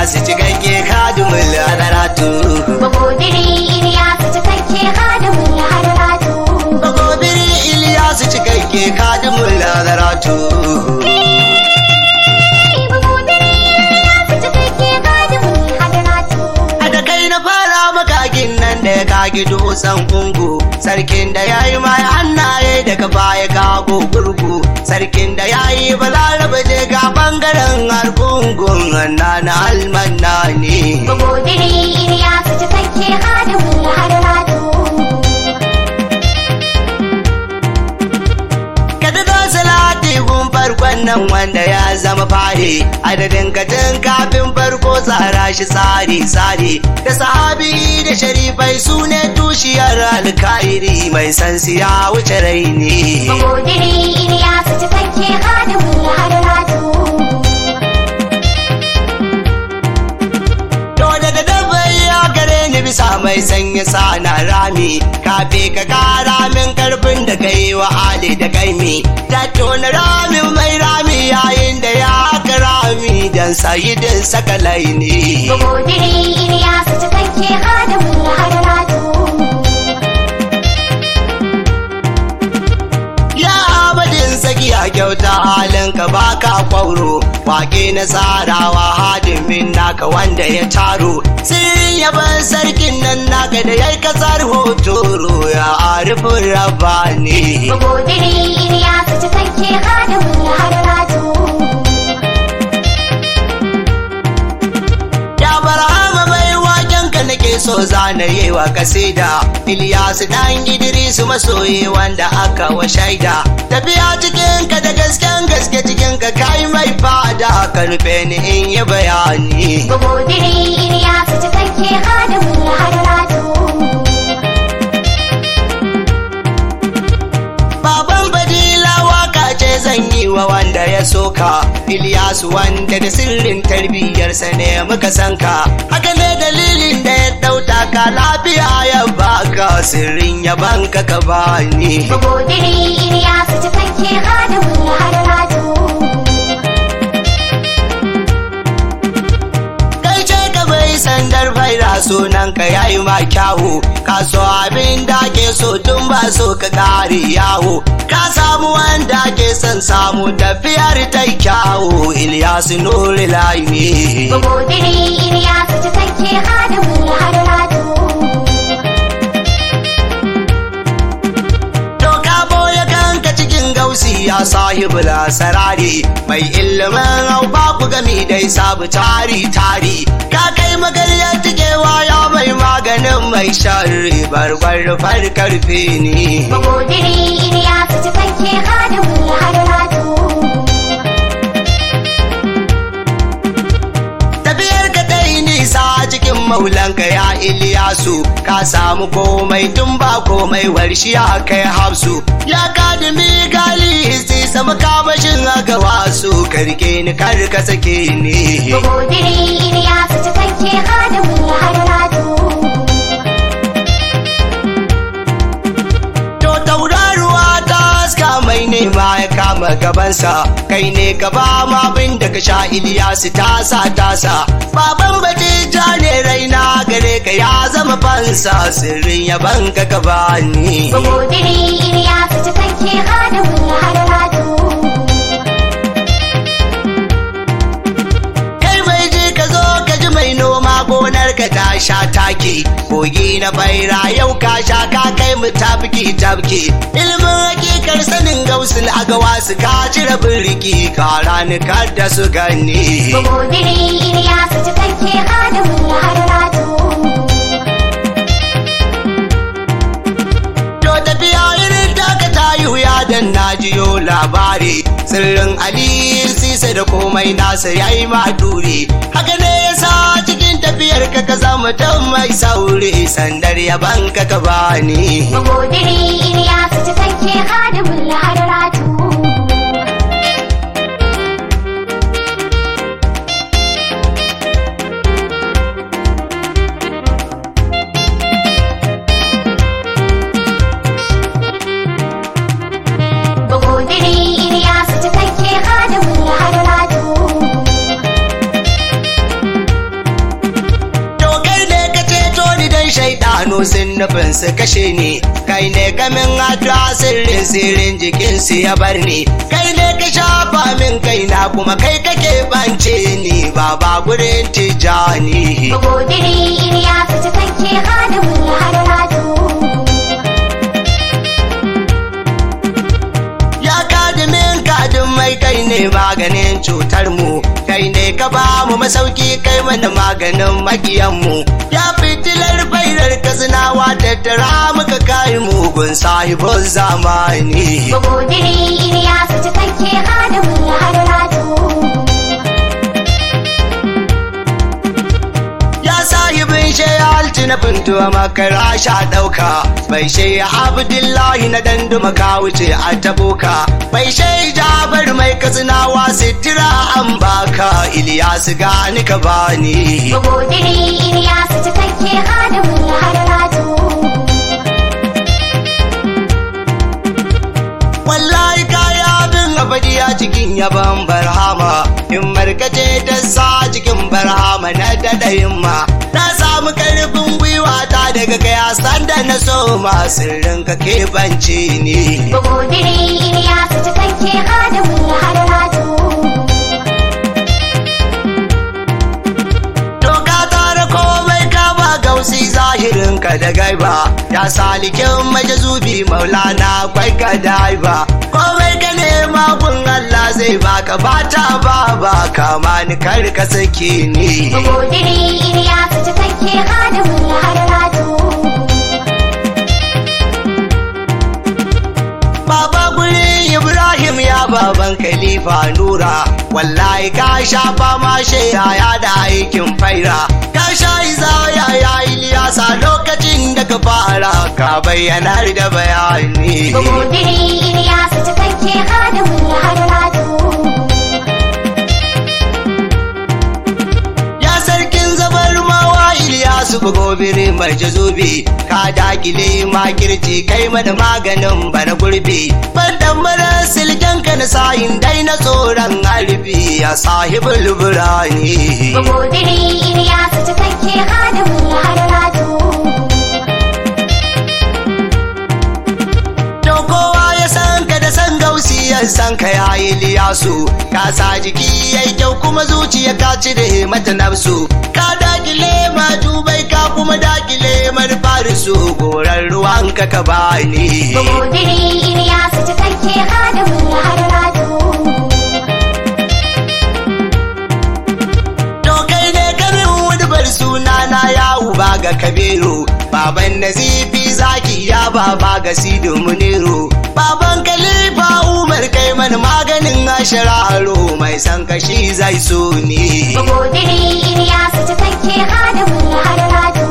Ilyasu cikakke kadumul hadaratu. Bagobiri Ilyasu cikakke kadumul hadaratu. Bagobiri Ilyasu cikakke kadumul hadaratu. Da ya kage dutsen kungu, sarkin da ya yi mai hannaye daga baya kago gurgu, sarkin da ya yi balaraba je ga bangaren harkungun na almanna ne. Bagobiri Ilyasu cikakke kadumul hadaratu. Farkon nan wanda ya zama fare adadin katin kafin farko tsara shi tsari da sahabi da sharifai su ne tushiyar alkairi mai sansi ya wuce rai ne. Bagobiri Ilyasu cikakke kadumul hadaratu. Bisa mai sanya sana rami kafe ka kara min karfin da kai wa ali da kaimi ta tona ramin mai rami yayin da ya haka rami dan sayidin sakalai ne. Bagobiri Ilyasu cikakke kadumul hadaratu. Sakiya kyauta halin ka baka kwauro wake na tsarawa hadimin naka wanda ya taro sirrin yaban sarkin nan naka da yayi kasar hotoro ya arifin rabani. Bagobiri Ilyasu cikakke kadumul hadaratu. Nake so zana yi wa kasida Ilyasu dan Idrisu masoyi wanda aka wa shaida tafiya cikin ka da gasken gaske cikin ka kai mai fada ka rufe ni in yi bayani. Bagobiri Ilyasu cikakke kadumul hadaratu. Baban Badila waka ce zan yi wa wanda ya soka Ilyasu wanda da sirrin tarbiyyarsa ne muka sanka haka ne dalilin da ya dauta ka lafiya ya baka sirrin ya banka ka bani. Bagobiri Ilyasu cikakke kadumul hadaratu. Sandar faira sunan ka yayi ma kyawu ka so abin da ke so tun ba so ka kare yawo ka samu wanda ke son samu tafiyar ta kyawu Ilyasu nuri laimi. Bagobiri Ilyasu cikakke kadumul hadaratu. Ya sahibul sarari mai ilimin hau babu gami dai sabu tari ka kai magaryar tikewa ya mai maganin mai sharri barbar karfe ne. Bagobiri Ilyasu cikakke kadumul hadaratu. Cikin maulanka ya Ilyasu ka samu komai tun ba komai warshi ya kai hafsu ya kadimi gali histi sama kamashin aga wasu karke ni kar ka sake ni. Bagobiri Ilyasu cikakke kadumul hadaratu. To tauraruwa ta haska mai nema ya kama gabansa kai ne gaba ma bin da ka sha Ilyasu tasa baban Batija ne raina gare ka ya zama fansa sirrin ya banka ka bani. Bagobiri Ilyasu cikakke kadumul hadaratu. Kai mai je ka zo ka ji mai noma gonar ka ta sha take kogi na baira yau ka sha ka kai mu tafki ilimin hakikar sanin gausul agawa su ka cire birki ka ranikar da su gani. Bagobiri Ilyasu cikakke kadumul hadaratu. To tafiya irin taka ta yi wuya dan na jiyo labari sirrin Ali Sisa da komai nasa yayi maduri haka ne yasa cikin tafiyar ka zama mutum mai sauri sandar ya banka ka bani. Bagobiri Ilyasu cikakke kadumul hadaratu. Bagobiri Ilyasu cikakke kadumul hadaratu. hannu sun nufin su kashe ni, kai ne kamin addu'a sirrin jikinsu ya bar ni, kai ne ka shafa min kaina kuma kai kake bance ni baba gurin Tijjani. Bagodiri Iliyasu cikakke hadimin hadaratu. Ya kadin mai kai ne maganin cutar mu, kai ne ka ba mu masauki kai mana maganin makiyan mu, ya fitilar fairar kasinawa tattara muka kai mugun sahibin zamani. Bagodiri Iliyasu cikakke hadimin hadaratu. Sahibin shaya alci na fintuwa makara sha ɗauka, bai shaya Abdullahi na danduma ka wuce a taboka, bai shaya Jabar mai kasinawa sitira an baka, Iliyasu gani ka bani. Bagodiri Iliyasu cikakke hadimin hadaratu. Wallahi kaya abin abadiya cikin yaban barhama, in markace ta sa cikin barhama na dadayin ma, na samu karfin gwiwa ta daga kaya sanda na so ma sirrin ka keɓance ni. Bagodiri Iliyasu cikakke hadimin hadaratu. Gausi zahirin ka da gaiba, ya salikin majazubi maulana kwai ka daiba, komai ka nema gun Allah zai baka bata ba kama ni kar ka sake ni. Bagodiri Iliyasu cikakke hadimin hadaratu. Baba guri Ibrahim ya baban Khalifa Nura, wallahi ka sha fama shaya da aikin faira, ka sha izaya ya Iliyasa lokacin da ka fara ka bayyanar da bayani. Bagodiri Iliyasu cikakke hadimin hadaratu. Ya sarkin zabar mawa Iliyasu Bagobiri mai jazubi, ka dakile makirci kai mana maganin bana gurbi, bandan mara silken ka na sayin dai na tsoron harbi ya sahibul burani. Bagodiri Iliyasu cikakke hadimin hadaratu. To kowa ya san ka da san gausi ya san ka ya Iliyasu, ka sa jiki yayi kyau kuma zuciya ka cire mata nafsu, ka dakile ma dubai ka kuma dakile marfarisu, goran ruwan ka bani. Bagodiri Iliyasu cikakke hadimin hadaratu. To kai ne kamin wudubar sunana ya uba ga Kabiru, baban Nazifi zaki ya baba ga Sidu Muniru, baban Khalifa Umar kai mana maganin ashararo, mai san kashi zai so ni. Bagodiri Iliyasu cikakke hadimin hadaratu.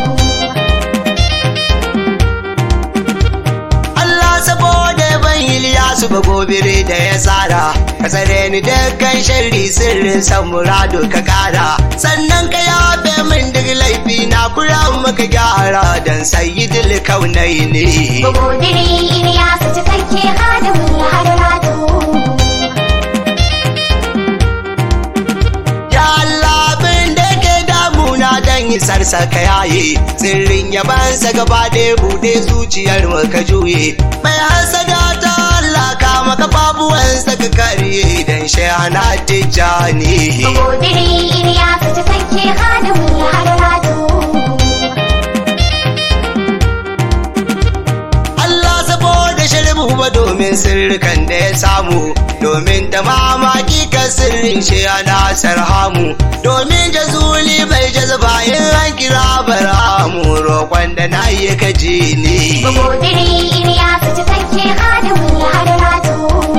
Allah saboda ban Iliyasu Bagobiri da ya tsara, ka tsare ni dukkan sharri sirrin san murado ka kara, sannan ka yafe min duk laifi na kura maka gyara dan sayyidul kaunaini. Bagodiri Iliyasu cikakke hadimin hadaratu. Ya Allah abin da ke damuna dan isarsa ka yaye, sirrin yabansa gaba ɗaya buɗe zuciyar mu ka juye, mai hasada ta Allah ka maka babuwansa ka karye dan shehana Tijjani. Bagodiri Iliyasu cikakke hadimin hadaratu. Allah saboda sharbu ba domin sirrikan da ya samu, domin da mamaki ka sirrin shehana sarhamu, domin jazuli bai jazaba in an kira baramu, roƙon da na yi ka ji ni. Bagodiri Iliyasu cikakke hadimin hadaratu.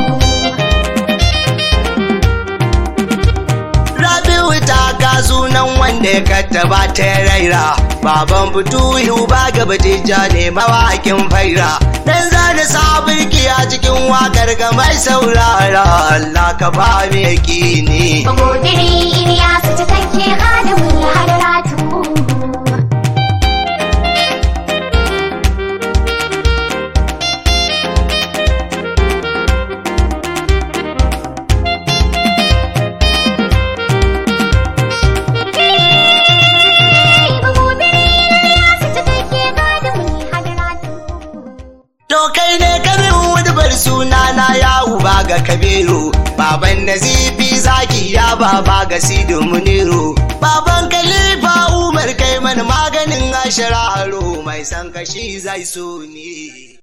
Rabi'u ta ka sunan wanda ya kattaba ta ya raira, baban fituhu ba gaba tijja ne mawakin faira, dan zana sabirki a cikin wakar ga mai saurara, Allah ka ba mu yakini. Bagodiri Iliyasu cikakke hadimin hadaratu. Bagodiri Iliyasu cikakke ga Kabiru, baban Nazifi zaki ya baba ga Sidi Muniru, baban Khalifa Umar kai mana maganin ashara haro mai san kashi zai so ni.